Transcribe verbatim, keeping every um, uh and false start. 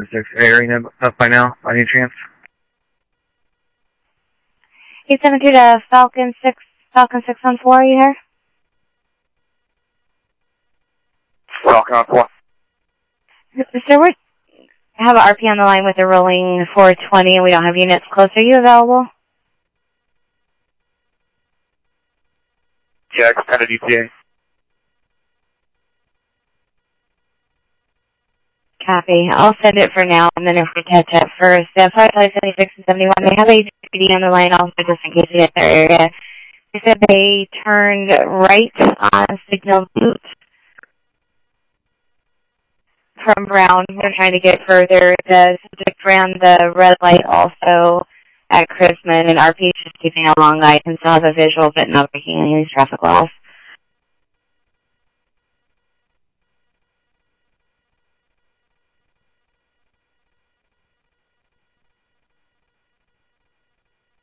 six area up by now, by any chance? eight seven two to Falcon six, Falcon six one four, are you here? Falcon on four. Sir, we have an R P on the line with a rolling four twenty, and we don't have units close. Are you available? Yeah, extended E T A. Copy. I'll send it for now, and then if we catch up first. Uh, five five seventy-six and seventy-one, they have a G P D on the line also, just in case you hit their area. They said they turned right on Signal Butte from Brown. They're trying to get further. The subject ran the red light also at Chrisman, and R P is just keeping a long eye and still have a visual, but not breaking any traffic laws.